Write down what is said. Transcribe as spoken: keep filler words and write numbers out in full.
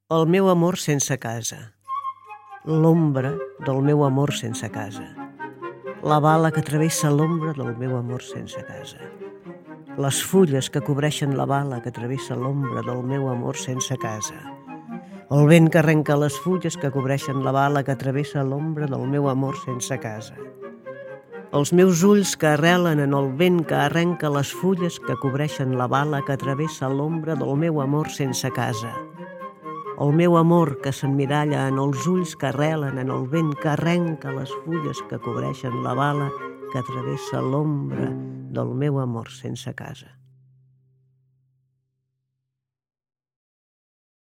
El meu amor sense casa, l'ombra del meu amor sense casa, la bala que travessa l'ombra del meu amor sense casa, les fulles que cobreixen la bala que travessa l'ombra del meu amor sense casa, el vent que arrenca les fulles que cobreixen la bala que travessa l'ombra del meu amor sense casa, els meus ulls que arrelen en el vent que arrenca les fulles que cobreixen la bala que travessa l'ombra del meu amor sense casa, el meu amor que s'emmiralla en els ulls que arrelen en el vent que arrenca les fulles que cobreixen la bala que travessa l'ombra del meu amor sense casa.